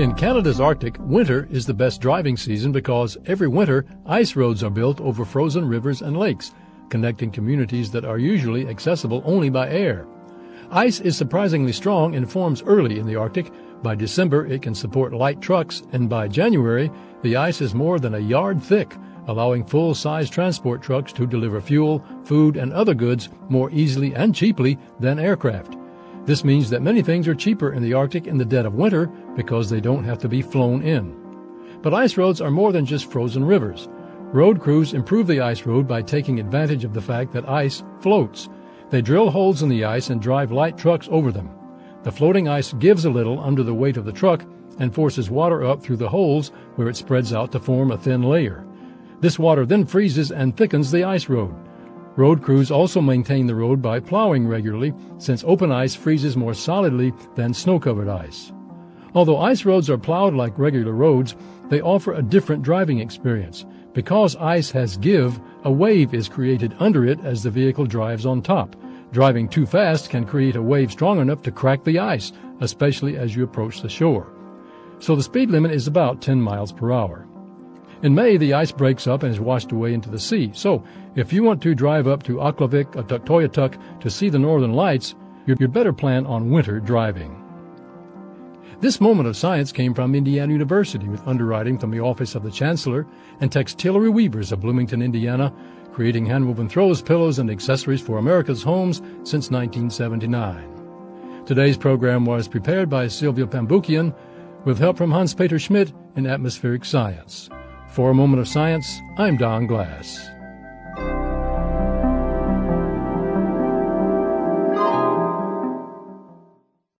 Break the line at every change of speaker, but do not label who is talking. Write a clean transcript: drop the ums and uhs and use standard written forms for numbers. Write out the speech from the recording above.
In Canada's Arctic, winter is the best driving season because every winter ice roads are built over frozen rivers and lakes, connecting communities that are usually accessible only by air. Ice is surprisingly strong and forms early in the Arctic. By December, it can support light trucks, and by January, the ice is more than a yard thick, allowing full-size transport trucks to deliver fuel, food, and other goods more easily and cheaply than aircraft. This means that many things are cheaper in the Arctic in the dead of winter because they don't have to be flown in. But ice roads are more than just frozen rivers. Road crews improve the ice road by taking advantage of the fact that ice floats. They drill holes in the ice and drive light trucks over them. The floating ice gives a little under the weight of the truck and forces water up through the holes where it spreads out to form a thin layer. This water then freezes and thickens the ice road. Road crews also maintain the road by plowing regularly, since open ice freezes more solidly than snow-covered ice. Although ice roads are plowed like regular roads, they offer a different driving experience. Because ice has give, a wave is created under it as the vehicle drives on top. Driving too fast can create a wave strong enough to crack the ice, especially as you approach the shore. So the speed limit is about 10 miles per hour. In May, the ice breaks up and is washed away into the sea. So if you want to drive up to Aklavik or Tuktoyaktuk to see the northern lights, you'd better plan on winter driving. This moment of science came from Indiana University with underwriting from the Office of the Chancellor and Textillery Weavers of Bloomington, Indiana, creating handwoven throws, pillows, and accessories for America's homes since 1979. Today's program was prepared by Sylvia Pambukian with help from Hans-Peter Schmidt in Atmospheric Science. For A Moment of Science, I'm Don Glass.